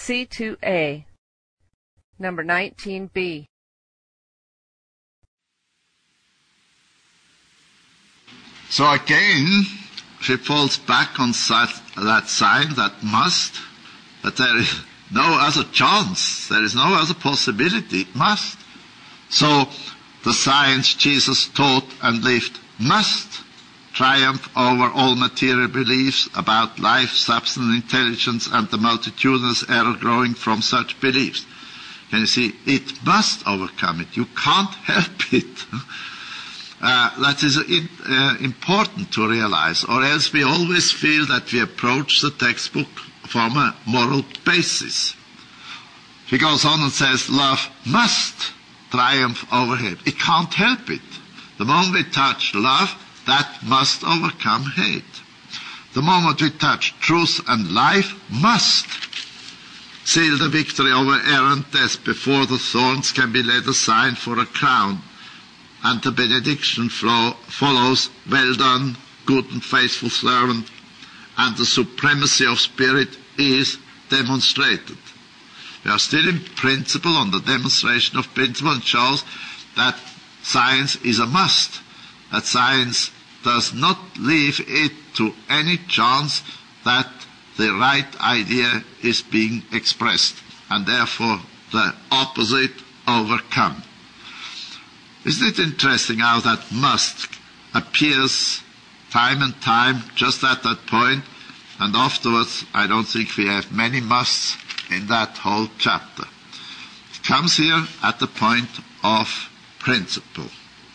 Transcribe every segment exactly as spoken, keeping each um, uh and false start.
C two A. Number nineteen B. So again, she falls back on that sign, that must, that there is no other chance, there is no other possibility, it must. So the science Jesus taught and lived must triumph over all material beliefs about life, substance, intelligence, and the multitudinous error growing from such beliefs. Can you see? It must overcome it. You can't help it. Uh, that is uh, important to realize, or else we always feel that we approach the textbook from a moral basis. He goes on and says, love must triumph over hate. It can't help it. The moment we touch love, that must overcome hate. The moment we touch truth and life, must seal the victory over error and death before the thorns can be laid aside for a crown. And the benediction flow, follows, well done, good and faithful servant, and the supremacy of spirit is demonstrated. We are still in principle on the demonstration of principle, and shows that science is a must, that science does not leave it to any chance that the right idea is being expressed, and therefore the opposite overcome. Isn't it interesting how that must appears time and time just at that point, and afterwards I don't think we have many musts in that whole chapter. It comes here at the point of principle.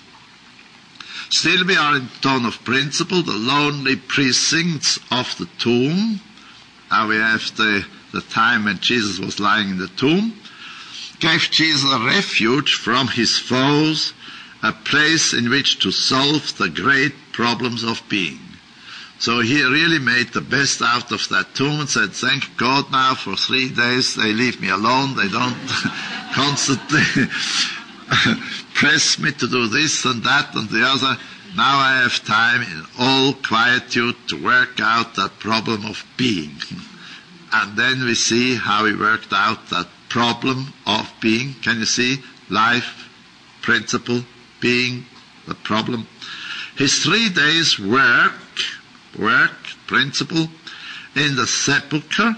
Still we are in tone of principle, the lonely precincts of the tomb. Now we have the, the time when Jesus was lying in the tomb. Gave Jesus a refuge from his foes, a place in which to solve the great problems of being. So he really made the best out of that tomb and said, thank God now for three days they leave me alone, they don't constantly press me to do this and that and the other. Now I have time in all quietude to work out that problem of being. And then we see how he worked out that problem of being. Can you see? Life, principle, being, the problem. His three days work, work, principle, in the sepulchre,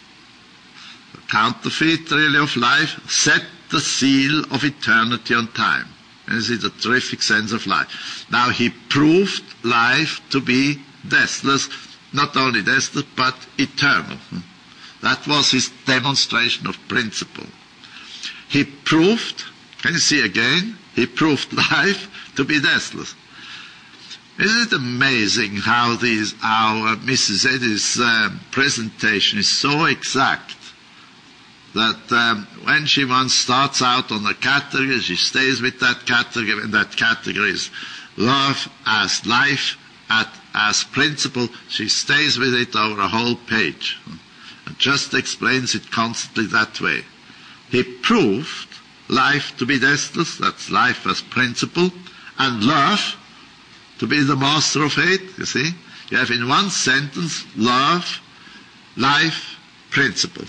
the counterfeit really of life, set the seal of eternity on time. And you see the terrific sense of life. Now he proved life to be deathless, not only deathless, but eternal. That was his demonstration of principle. He proved, can you see again, he proved life to be deathless. Isn't it amazing how these, our Missus Eddy's uh, presentation is so exact that um, when she once starts out on a category, she stays with that category, and that category is love as life, at, as principle. She stays with it over a whole page and just explains it constantly that way. He proved life to be deathless, that's life as principle, and love to be the master of hate, you see. You have in one sentence, love, life, principle.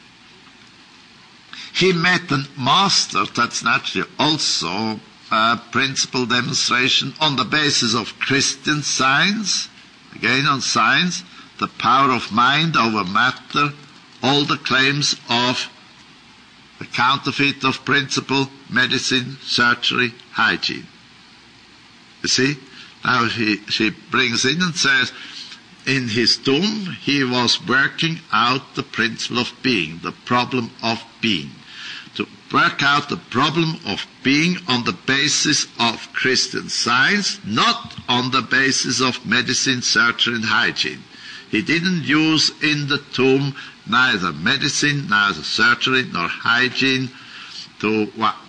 He met and mastered, that's naturally also a principle demonstration on the basis of Christian science, again on science, the power of mind over matter, all the claims of the counterfeit of principle, medicine, surgery, hygiene. You see? Now he, she brings in and says, in his tomb he was working out the principle of being, the problem of being. To work out the problem of being on the basis of Christian science, not on the basis of medicine, surgery, and hygiene. He didn't use in the tomb neither medicine, neither surgery, nor hygiene to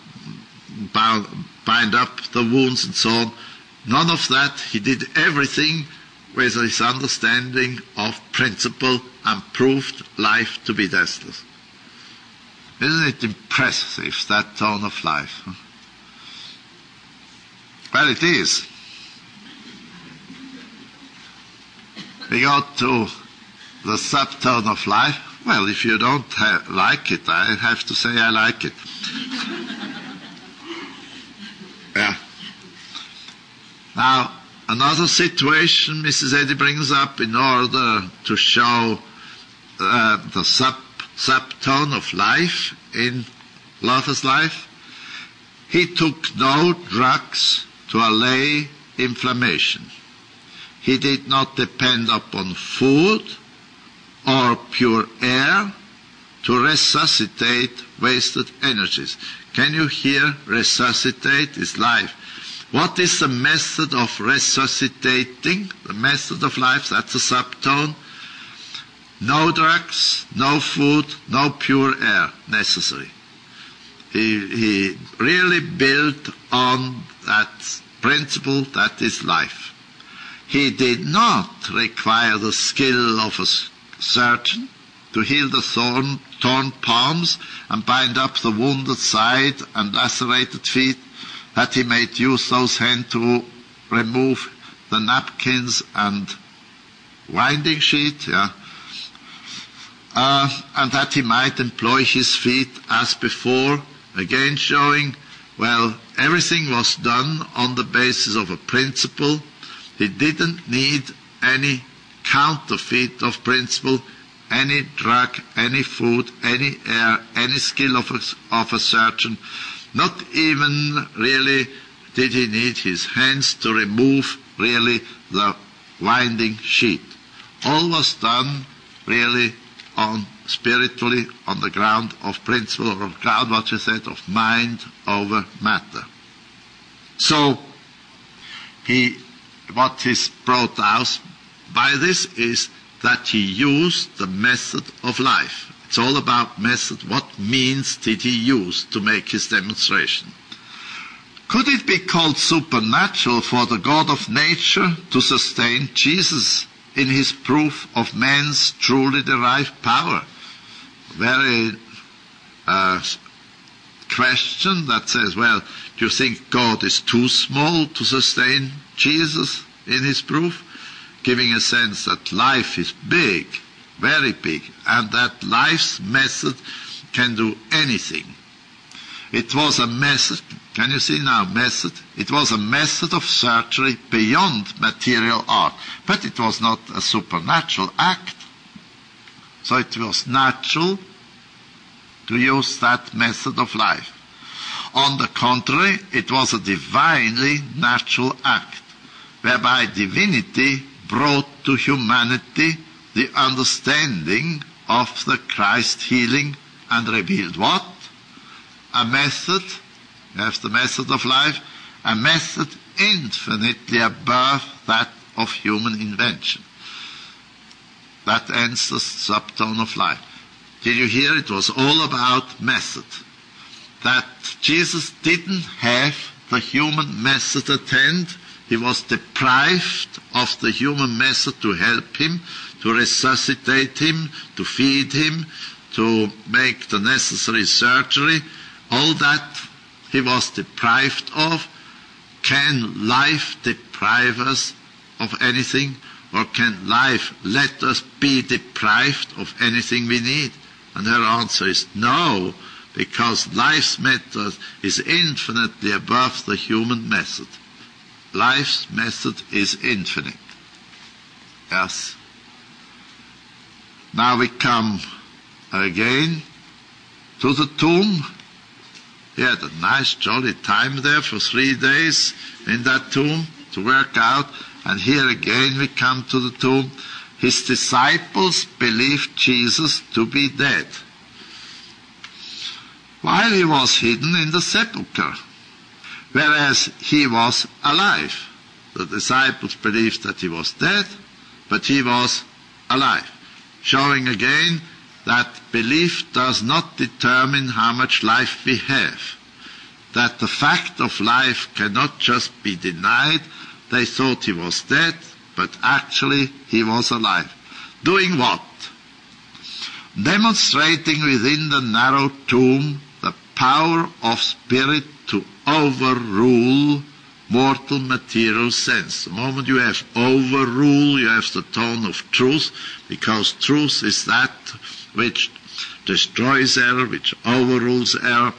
bind up the wounds and so on. None of that. He did everything with his understanding of principle and proved life to be deathless. Isn't it impressive, that tone of life? Well, it is. We go to the subtone of life. Well, if you don't ha- like it, I have to say I like it. Yeah. Now, another situation Missus Eddy brings up in order to show uh, the sub subtone of life in Luther's life. He took no drugs to allay inflammation. He did not depend upon food or pure air to resuscitate wasted energies. Can you hear? Resuscitate is life. What is the method of resuscitating? The method of life, that's a subtone. No drugs, no food, no pure air necessary. He, he really built on that principle that is life. He did not require the skill of a surgeon to heal the thorn, torn palms and bind up the wounded side and lacerated feet, that he might use those hands to remove the napkins and winding sheet, yeah, uh, and that he might employ his feet as before, again showing, well, everything was done on the basis of a principle. He didn't need any counterfeit of principle, any drug, any food, any air, any skill of a, of a surgeon. Not even really did he need his hands to remove really the winding sheet. All was done really on spiritually on the ground of principle, or ground, what you said, of mind over matter. So he, what is brought out by this is that he used the method of life. It's all about method. What means did he use to make his demonstration? Could it be called supernatural for the God of nature to sustain Jesus in his proof of man's truly derived power? Very uh, question that says, well, do you think God is too small to sustain Jesus in his proof? Giving a sense that life is big, very big, and that life's method can do anything. It was a method, can you see now, method? It was a method of surgery beyond material art, but it was not a supernatural act. So it was natural to use that method of life. On the contrary, it was a divinely natural act, whereby divinity brought to humanity the understanding of the Christ healing and revealed what? A method, you have the method of life, a method infinitely above that of human invention. That ends the subtone of life. Did you hear? It was all about method. That Jesus didn't have the human method at hand. He was deprived of the human method to help him, to resuscitate him, to feed him, to make the necessary surgery. All that he was deprived of. Can life deprive us of anything? Or can life let us be deprived of anything we need? And her answer is no, because life's method is infinitely above the human method. Life's method is infinite. Yes. Now we come again to the tomb. He had a nice jolly time there for three days in that tomb to work out. And here again we come to the tomb. His disciples believed Jesus to be dead, while he was hidden in the sepulchre, whereas he was alive. The disciples believed that he was dead, but he was alive, showing again that belief does not determine how much life we have, that the fact of life cannot just be denied. They thought he was dead, but actually he was alive. Doing what? Demonstrating within the narrow tomb the power of spirit to overrule mortal material sense. The moment you have overrule, you have the tone of truth, because truth is that which destroys error, which overrules error.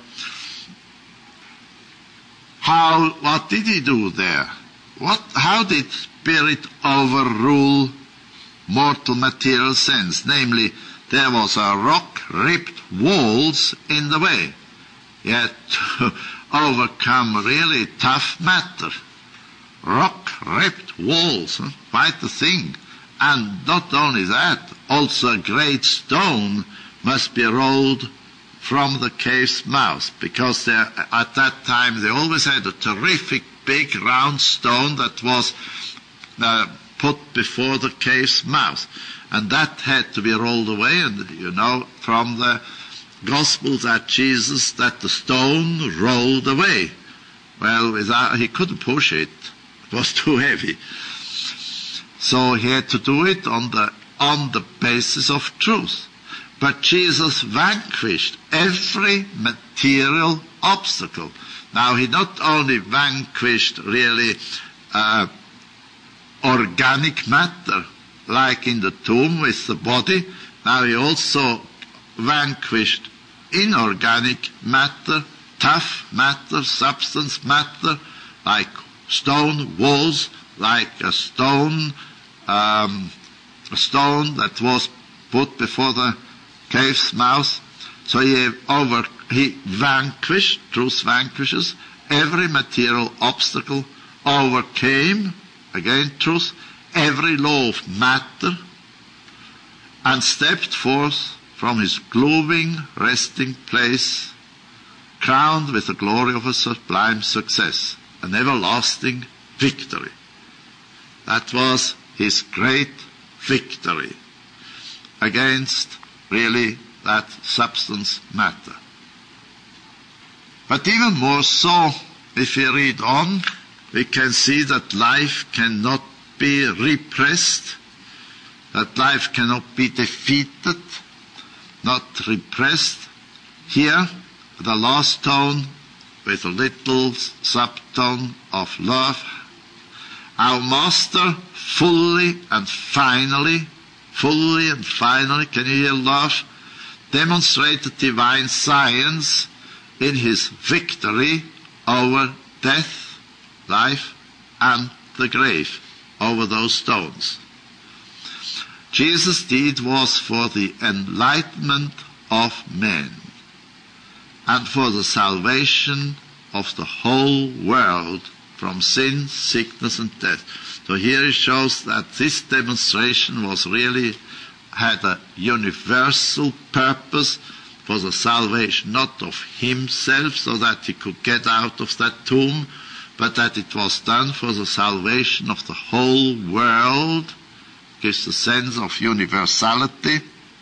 How, what did he do there? What, how did spirit overrule mortal material sense? Namely, there was a rock-ripped walls in the way. He had to overcome really tough matter. Rock-ripped walls, huh? Quite a thing. And not only that, also a great stone must be rolled from the cave's mouth, because there, at that time they always had a terrific big round stone that was uh, put before the cave's mouth, and that had to be rolled away. And you know from the Gospels that Jesus, that the stone rolled away. Well, without, he couldn't push it; it was too heavy. So he had to do it on the on the basis of truth. But Jesus vanquished every material obstacle. Now, he not only vanquished really uh, organic matter, like in the tomb with the body, now he also vanquished inorganic matter, tough matter, substance matter, like stone walls, like a stone, um, a stone that was put before the cave's mouth. So he over he vanquished, truth vanquishes, every material obstacle, overcame, again truth, every law of matter, and stepped forth from his glowing resting place, crowned with the glory of a sublime success, an everlasting victory. That was his great victory against really that substance matter. But even more so, if we read on, we can see that life cannot be repressed, that life cannot be defeated, not repressed. Here, the last tone with a little subtone of love. Our Master fully and finally, fully and finally, can you hear love? Demonstrated divine science in his victory over death, life, and the grave, over those stones. Jesus' deed was for the enlightenment of men and for the salvation of the whole world from sin, sickness, and death. So here it shows that this demonstration was really had a universal purpose for the salvation, not of himself so that he could get out of that tomb, but that it was done for the salvation of the whole world. Gives a sense of universality.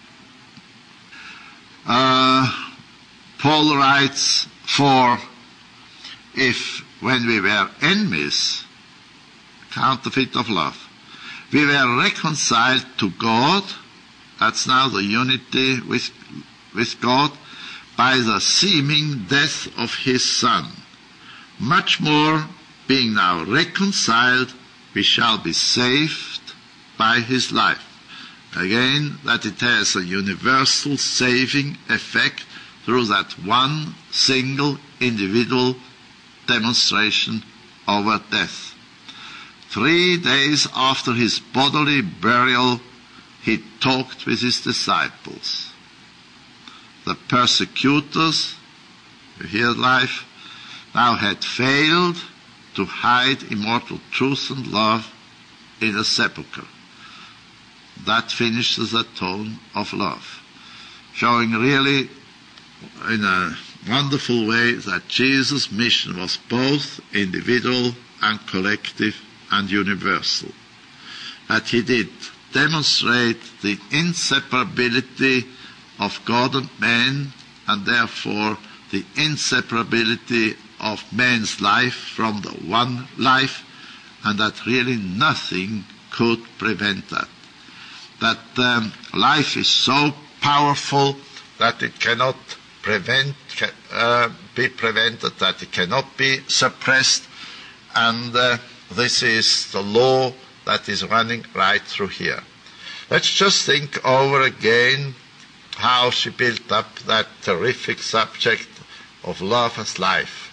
Uh, Paul writes, for if when we were enemies, counterfeit of love, we were reconciled to God, that's now the unity with, with God, by the seeming death of his Son. Much more, being now reconciled, we shall be saved by his life. Again, that it has a universal saving effect through that one single individual demonstration over death. Three days after his bodily burial, he talked with his disciples. The persecutors, you hear life, now had failed to hide immortal truth and love in a sepulchre. That finishes the tone of love, showing really in a wonderful way that Jesus' mission was both individual and collective and universal. That he did demonstrate the inseparability of God and man, and therefore the inseparability of man's life from the one life, and that really nothing could prevent that. That um, life is so powerful that it cannot prevent, uh, be prevented, that it cannot be suppressed, And uh, this is the law that is running right through here. Let's just think over again how she built up that terrific subject of love as life.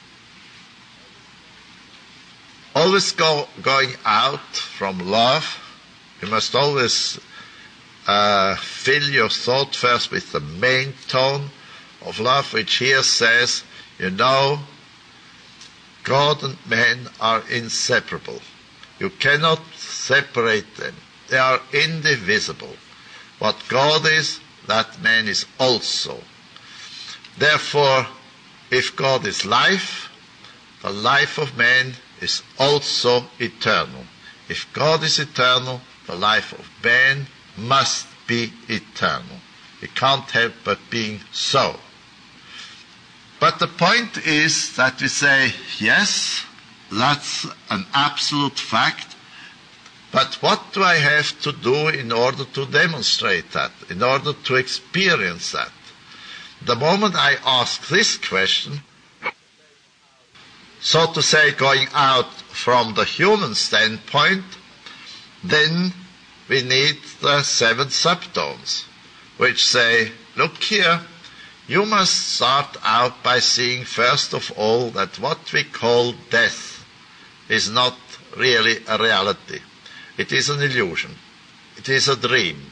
Always go, going out from love, you must always uh, fill your thought first with the main tone of love, which here says, you know, God and man are inseparable. You cannot separate them. They are indivisible. What God is, that man is also. Therefore, if God is life, the life of man is also eternal. If God is eternal, the life of man must be eternal. It can't help but being so. But the point is that we say, yes, that's an absolute fact, but what do I have to do in order to demonstrate that, in order to experience that? The moment I ask this question, so to say, going out from the human standpoint, then we need the seven subtones, which say, look here, you must start out by seeing first of all that what we call death is not really a reality. It is an illusion. It is a dream.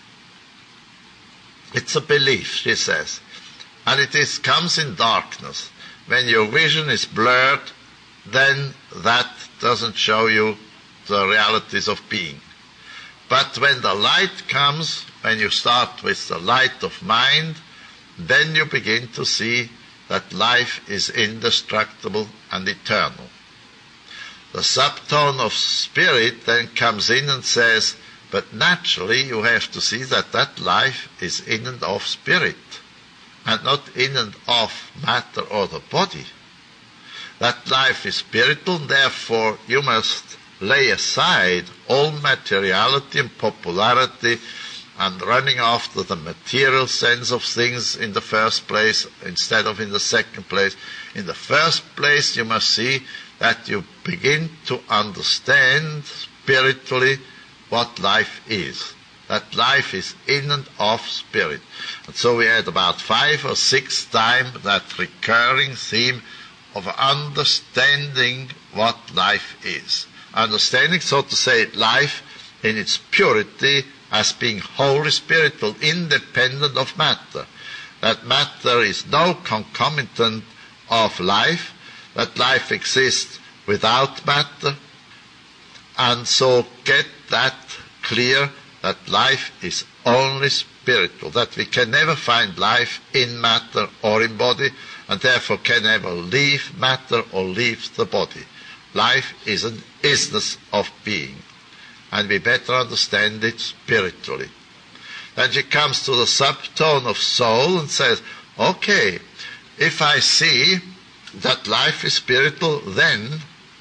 It's a belief, she says. And it is, comes in darkness. When your vision is blurred, then that doesn't show you the realities of being. But when the light comes, when you start with the light of mind, then you begin to see that life is indestructible and eternal. The subtone of spirit then comes in and says, but naturally you have to see that that life is in and of spirit, and not in and of matter or the body. That life is spiritual, and therefore you must lay aside all materiality and popularity and running after the material sense of things in the first place instead of in the second place. In the first place, you must see that you begin to understand spiritually what life is. That life is in and of spirit. And so we had about five or six times that recurring theme of understanding what life is. Understanding, so to say, life in its purity as being wholly spiritual, independent of matter. That matter is no concomitant of life, that life exists without matter, and so get that clear, that life is only spiritual, that we can never find life in matter or in body, and therefore can never leave matter or leave the body. Life is an isness of being, and we better understand it spiritually. Then she comes to the subtone of soul and says, okay, if I see that life is spiritual, then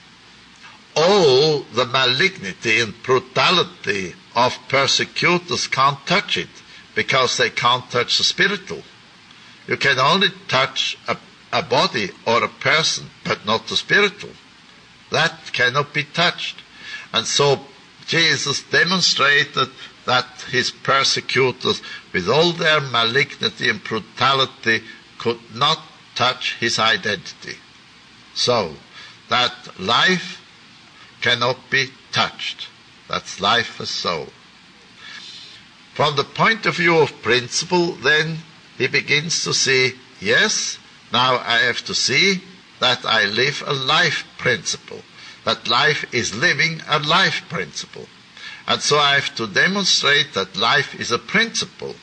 all the malignity and brutality of persecutors can't touch it, because they can't touch the spiritual. You can only touch a, a body or a person, but not the spiritual. That cannot be touched. And so Jesus demonstrated that his persecutors, with all their malignity and brutality, could not touch his identity. So, that life cannot be touched. That's life as soul. From the point of view of principle, then, he begins to see, yes, now I have to see that I live a life principle. That life is living a life principle. And so I have to demonstrate that life is a principle.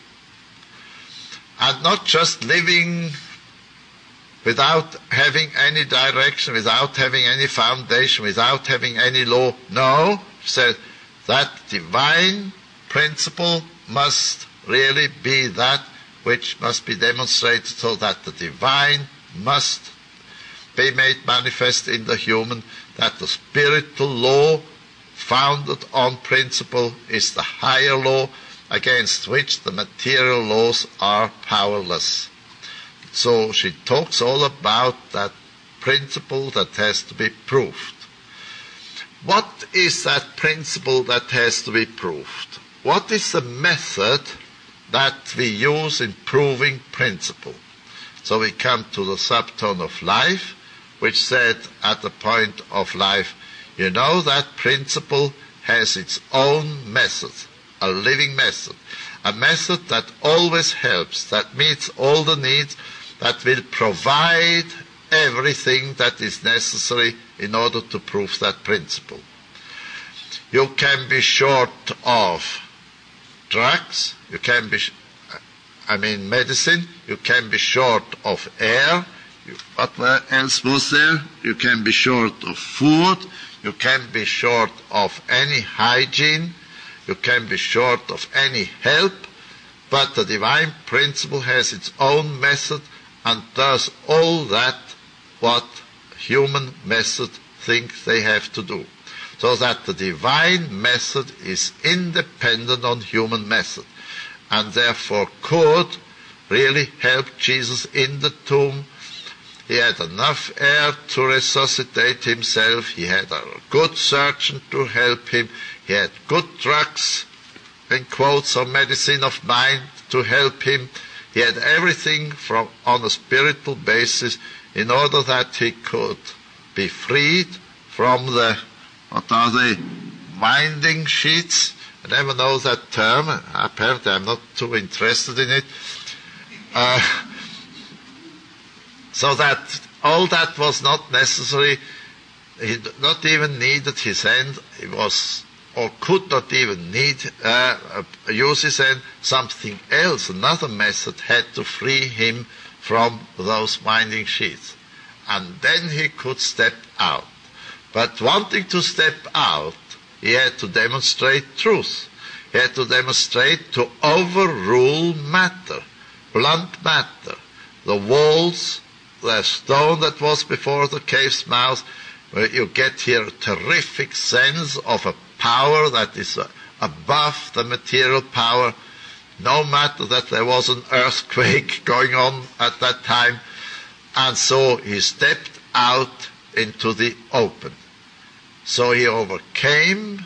And not just living without having any direction, without having any foundation, without having any law. No, he said, that divine principle must really be that which must be demonstrated, so that the divine must be made manifest in the human, that the spiritual law founded on principle is the higher law against which the material laws are powerless. So she talks all about that principle that has to be proved. what is that principle that has to be proved? What is the method that we use in proving principle? So we come to the subtone of life, which said at the point of life, you know that principle has its own method, a living method, a method that always helps, that meets all the needs, that will provide everything that is necessary in order to prove that principle. You can be short of drugs, you can be, I mean medicine, you can be short of air, you, what else was there? You can be short of food, you can be short of any hygiene, you can be short of any help, but the divine principle has its own method and does all that what human method think they have to do. So that the divine method is independent on human method, and therefore could really help Jesus in the tomb. He had enough air to resuscitate himself. He had a good surgeon to help him. He had good drugs, in quotes, or medicine of mind to help him. He had everything from on a spiritual basis in order that he could be freed from the, what are they, winding sheets? I never know that term. Apparently I'm not too interested in it. Uh, so that all that was not necessary. He not even needed his hand. He was, or could not even need, uh, use his hand. Something else, another method had to free him from those winding sheets. And then he could step out. But wanting to step out, he had to demonstrate truth. He had to demonstrate to overrule matter, blunt matter. The walls, the stone that was before the cave's mouth, where you get here a terrific sense of a power that is uh, above the material power, no matter that there was an earthquake going on at that time. And so he stepped out into the open. So he overcame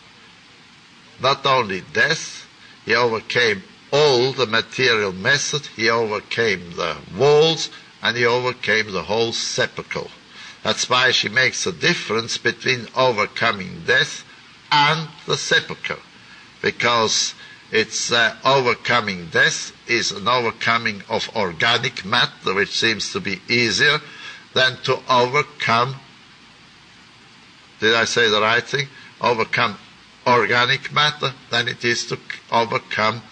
not only death, he overcame all the material method, he overcame the walls, and he overcame the whole sepulchre. That's why she makes a difference between overcoming death and the sepulchre, because it's uh, overcoming death is an overcoming of organic matter, which seems to be easier than to overcome, did I say the right thing? Overcome organic matter than it is to overcome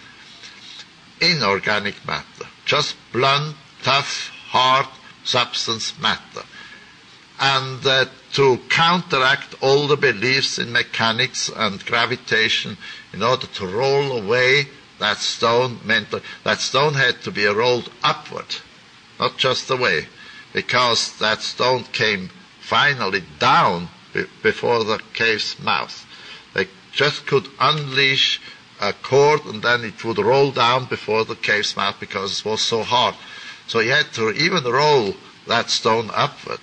inorganic matter. Just blunt, tough, hard substance matter. And uh, to counteract all the beliefs in mechanics and gravitation in order to roll away that stone, meant that, that stone had to be rolled upward, not just away, because that stone came finally down be- before the cave's mouth. They just could unleash a cord and then it would roll down before the cave's mouth because it was so hard. So he had to even roll that stone upward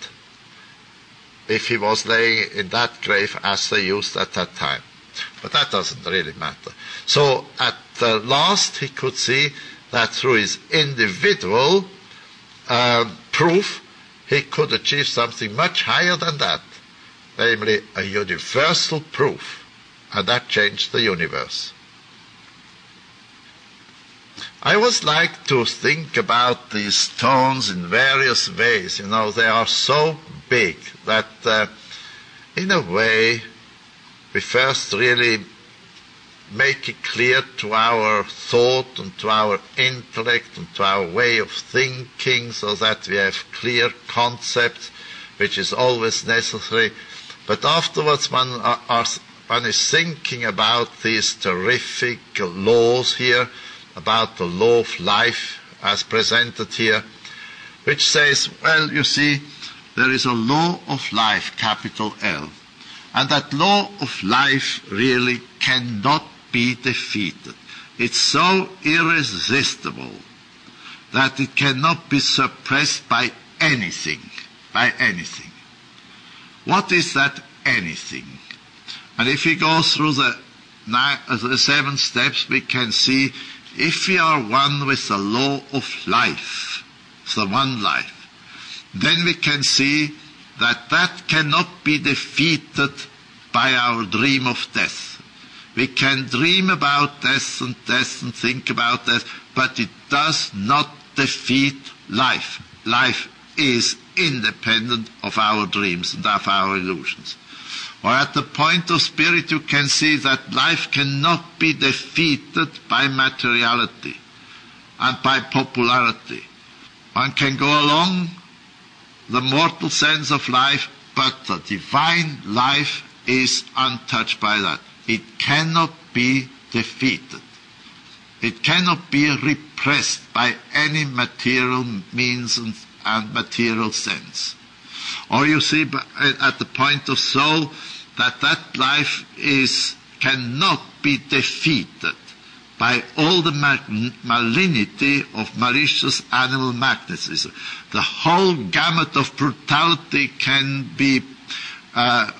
if he was laying in that grave as they used at that time. But that doesn't really matter. So at the last he could see that through his individual uh, proof he could achieve something much higher than that, namely a universal proof, and that changed the universe. I always like to think about these stones in various ways. You know, they are so big that uh, in a way we first really make it clear to our thought and to our intellect and to our way of thinking, so that we have clear concepts, which is always necessary. But afterwards one, are, are, one is thinking about these terrific laws here, about the law of life as presented here, which says, well, you see, there is a law of life, capital L, and that law of life really cannot be defeated. It's so irresistible that it cannot be suppressed by anything, by anything. What is that anything? And if we go through the, nine, uh, the seven steps, we can see if we are one with the law of life, the one life, then we can see that that cannot be defeated by our dream of death. We can dream about death and death and think about death, but it does not defeat life. Life is independent of our dreams and of our illusions. Or at the point of spirit, you can see that life cannot be defeated by materiality and by popularity. One can go along the mortal sense of life, but the divine life is untouched by that. It cannot be defeated. It cannot be repressed by any material means and, and material sense. Or you see at the point of soul that that life is cannot be defeated by all the malignity of malicious animal magnetism. The whole gamut of brutality can be uh,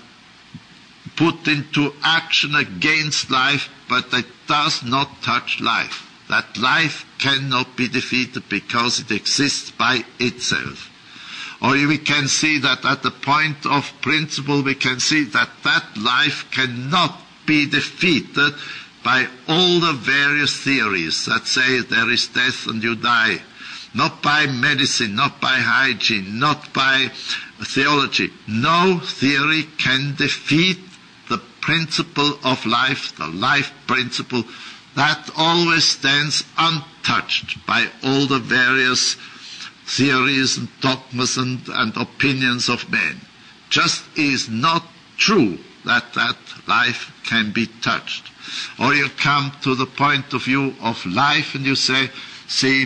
put into action against life, but it does not touch life. That life cannot be defeated because it exists by itself. Or we can see that at the point of principle, we can see that that life cannot be defeated by all the various theories that say there is death and you die. Not by medicine, not by hygiene, not by theology. No theory can defeat the principle of life, the life principle, that always stands untouched by all the various theories and dogmas and, and opinions of men. Just is not true that that life can be touched. Or you come to the point of view of life and you say, see,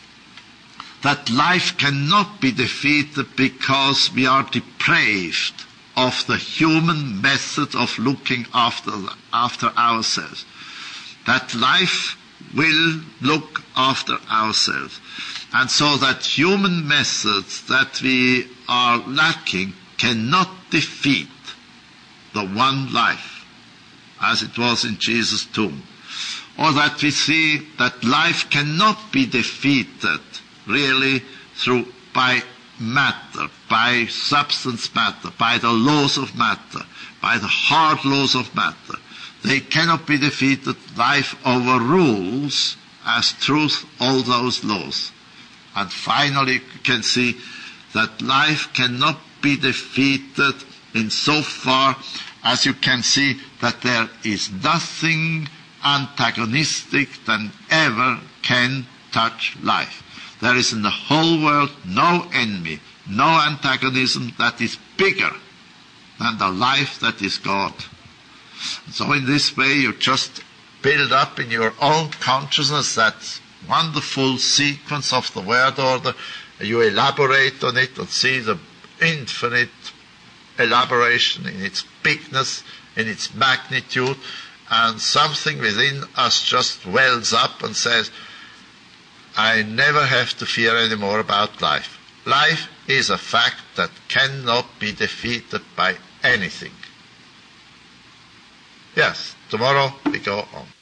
that life cannot be defeated because we are depraved of the human method of looking after, after ourselves. That life will look after ourselves. And so that human methods that we are lacking cannot defeat the one life, as it was in Jesus' tomb. Or that we see that life cannot be defeated really through by matter, by substance matter, by the laws of matter, by the hard laws of matter. They cannot be defeated. Life overrules as truth all those laws. And finally, you can see that life cannot be defeated in so far as you can see that there is nothing antagonistic that ever can touch life. There is in the whole world no enemy, no antagonism that is bigger than the life that is God. And so in this way you just build up in your own consciousness that wonderful sequence of the word order. You elaborate on it and see the infinite elaboration in its bigness, in its magnitude, and something within us just wells up and says, I never have to fear any more about life. Life is a fact that cannot be defeated by anything. Yes, tomorrow we go on.